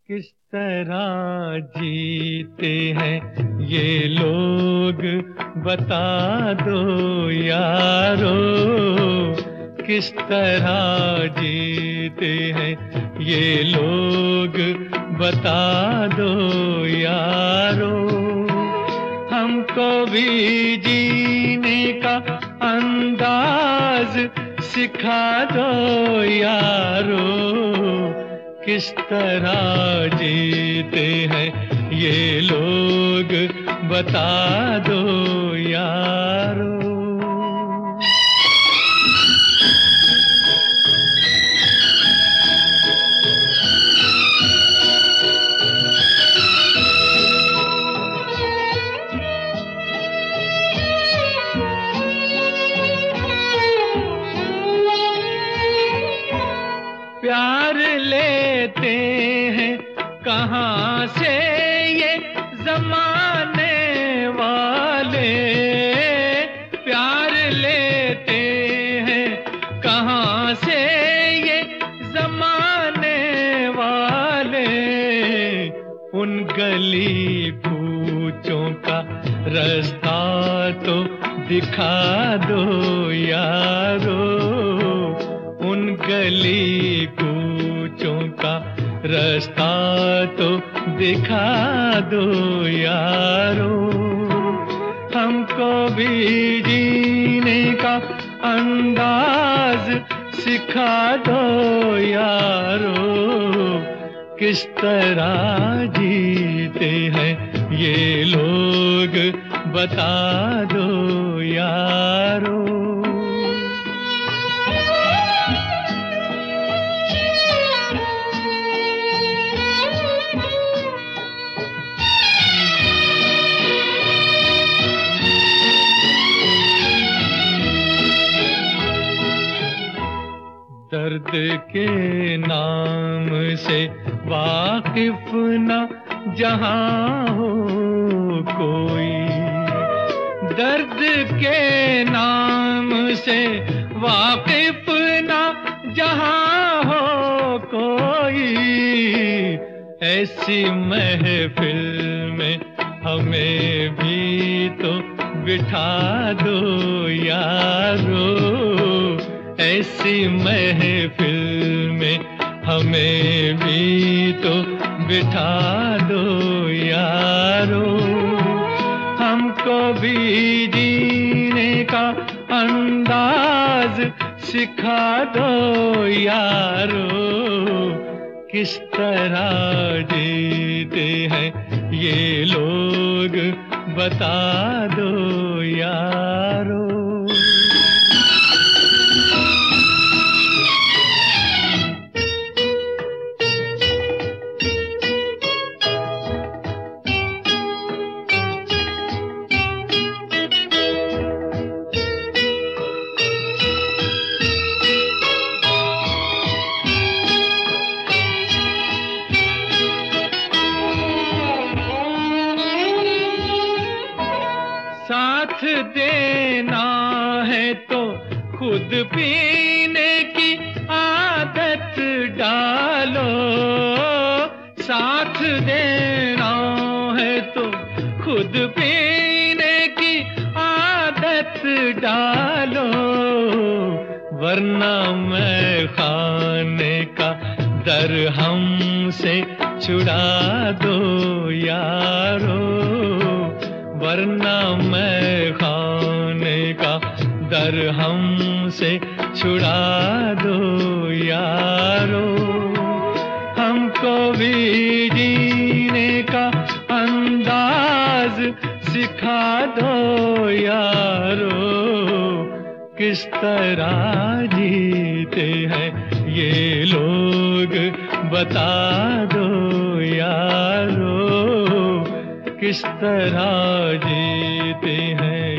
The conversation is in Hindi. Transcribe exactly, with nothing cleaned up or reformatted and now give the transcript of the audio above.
किस तरह जीते हैं ये लोग बता दो यारो, किस तरह जीते हैं ये लोग बता दो यारो। हमको भी जीने का अंदाज सिखा दो यारो, किस तरह जीते हैं ये लोग बता दो यारो। प्यार लेते हैं कहाँ से ये जमाने वाले, प्यार लेते हैं कहाँ से ये जमाने वाले। उन गली कूचों का रास्ता तो दिखा दो यारो, उन गली कूचों का रास्ता तो दिखा दो यारो। हमको भी जीने का अंदाज सिखा दो यारो, किस तरह जीते हैं ये लोग बता दो यारो। दर्द के नाम से वाकिफ न जहां हो कोई, दर्द के नाम से वाकिफ न जहां हो कोई। ऐसी महफिल में हमें भी तो बिठा दो यारो, ऐसी महफिल में हमें भी तो बिठा दो यारो। हमको भी जीने का अंदाज सिखा दो यारो, किस तरह जीते हैं ये लोग बता दो यारो। साथ देना है तो खुद पीने की आदत डालो, साथ देना है तो खुद पीने की आदत डालो। वरना मैं खाने का दर हमसे छुड़ा दो यारो, वरना मैं खाने का दर हमसे छुड़ा दो यारो। हमको भी जीने का अंदाज सिखा दो यारो, किस तरह जीते हैं ये लोग बता दो यारो, किस तरह जीते हैं